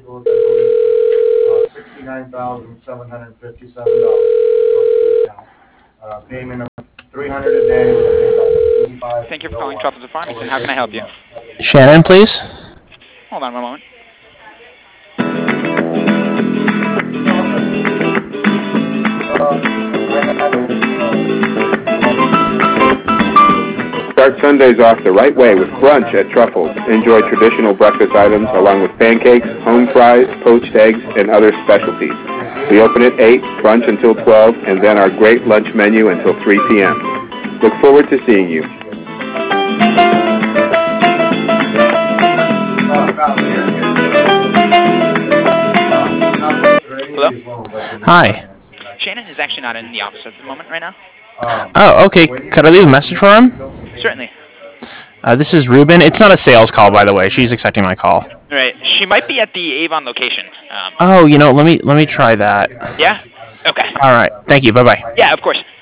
$69,757 payment of 300 a day with about 85. Thank you for calling Truffles of Farmington. How can I help you? Shannon, please. Hold on one moment. Start Sundays off the right way with brunch at Truffles. Enjoy traditional breakfast items along with pancakes, home fries, poached eggs, and other specialties. We open at 8, brunch until 12, and then our great lunch menu until 3 p.m. Look forward to seeing you. Hello? Hi. Shannon is actually not in the office at the moment right now. Oh, okay. Could I leave a message for him? Certainly. This is Ruben. It's not a sales call, by the way. She's accepting my call. Right. She might be at the Avon location. Oh, let me try that. Yeah? Okay. All right. Thank you. Bye-bye. Yeah, of course.